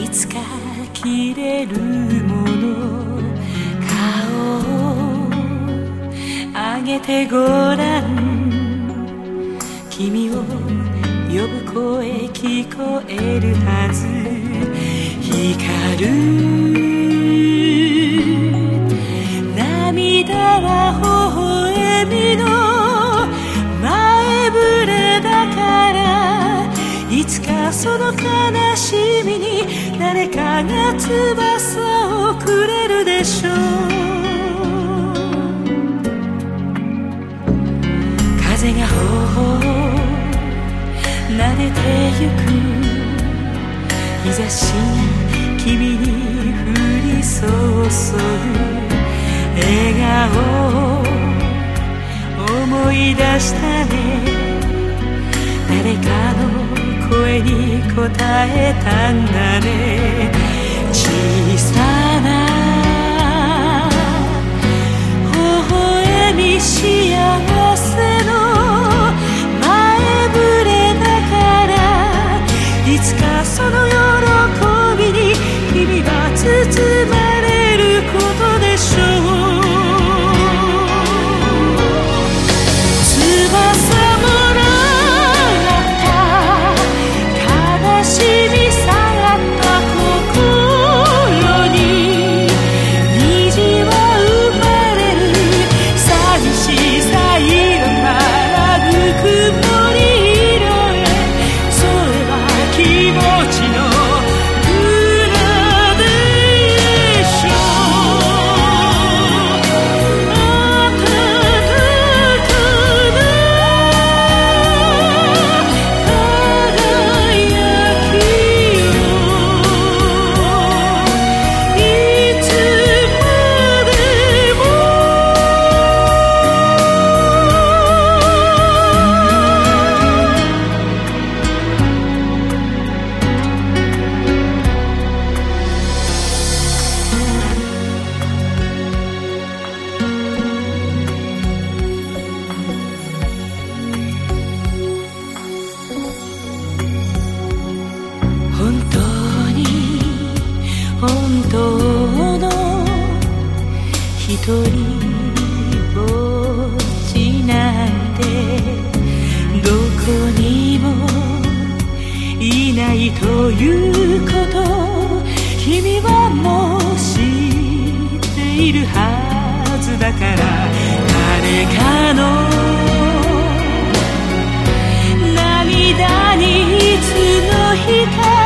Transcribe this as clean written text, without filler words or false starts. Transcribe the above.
つか切れるもの、顔を上げてごらん。君を呼ぶ声聞こえるはず。光る涙は微笑みの前触れだから、いつかその悲しみに誰かが翼をくれるでしょう。風が頬を撫でてゆく、日差しが君に降り注ぐ。笑顔を思い出したね。誰かの声に応えたんだね。小さな微笑み、幸せの前触れだから、いつかその喜びに君は包まれることでしょう。本当の一人ぼっちなんてどこにもいないということ、君はもう知っているはずだから、誰かの涙にいつの日か